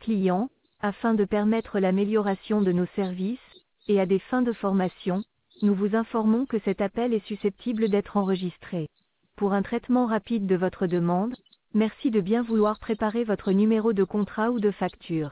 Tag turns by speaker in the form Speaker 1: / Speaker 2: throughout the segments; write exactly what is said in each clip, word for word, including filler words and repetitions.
Speaker 1: client, afin de permettre l'amélioration de nos services, et à des fins de formation, nous vous informons que cet appel est susceptible d'être enregistré. Pour un traitement rapide de votre demande, merci de bien vouloir préparer votre numéro de contrat ou de facture.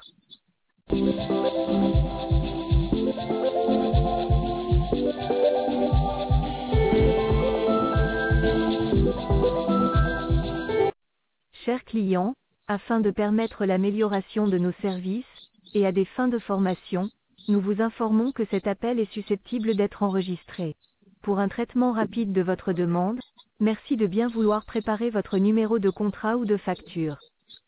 Speaker 1: Chers clients, afin de permettre l'amélioration de nos services, et à des fins de formation, nous vous informons que cet appel est susceptible d'être enregistré. Pour un traitement rapide de votre demande, merci de bien vouloir préparer votre numéro de contrat ou de facture.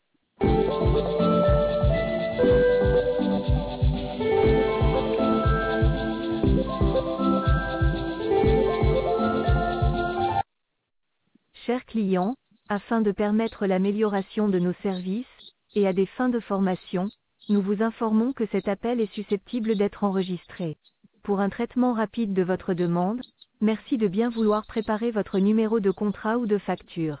Speaker 1: Chers clients, afin de permettre l'amélioration de nos services, et à des fins de formation, nous vous informons que cet appel est susceptible d'être enregistré. Pour un traitement rapide de votre demande, merci de bien vouloir préparer votre numéro de contrat ou de facture.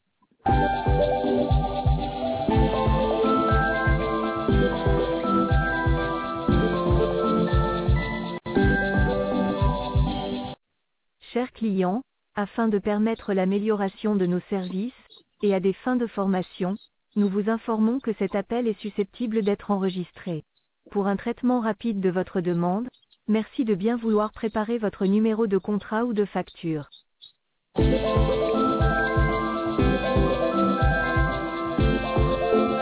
Speaker 1: Chers clients, afin de permettre l'amélioration de nos services, et à des fins de formation, nous vous informons que cet appel est susceptible d'être enregistré. Pour un traitement rapide de votre demande, merci de bien vouloir préparer votre numéro de contrat ou de facture.